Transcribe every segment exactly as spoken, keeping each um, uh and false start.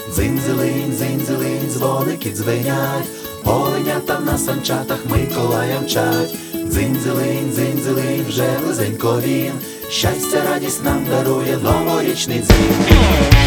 Дзинь-дзилинь, дзинь-дзилинь, дзвоники дзвенять, оленята на санчатах Миколая мчать. Дзинь-дзилинь, дзинь-дзилинь, вже близенько він, щастя, радість нам дарує новорічний дзвін.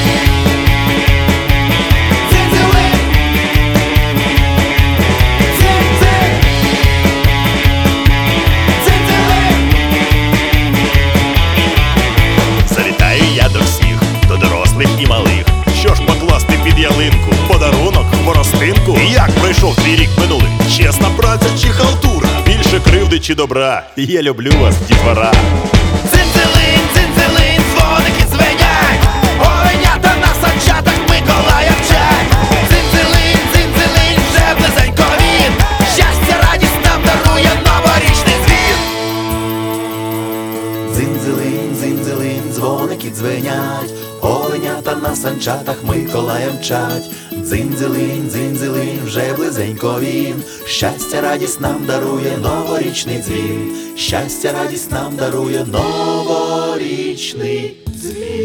Завітаю я до всіх, до дорослих і малих. Що ж покласти під ялинку? Подарунок, хворостинку? Як пройшов твій рік минулий? Чесна праця чи халтура? Більше кривди чи добра? Я люблю вас, дітвора. Дзинь-дзилинь, дзинь-дзилинь, дзвоники дзвенять, оленята на санчатах Миколая мчать. Дзинь-дзилинь, дзинь-дзилинь, вже близенько він, щастя, радість нам дарує новорічний дзвін. Дзинь-дзилинь, дзинь-дзилинь, дзвоники дзвенять, оленята на санчатах Миколая мчать. Дзинь-дзилинь, дзинь-дзилинь, вже близенько він, щастя, радість нам дарує новорічний дзвін. Щастя, радість нам дарує новорічний дзвін.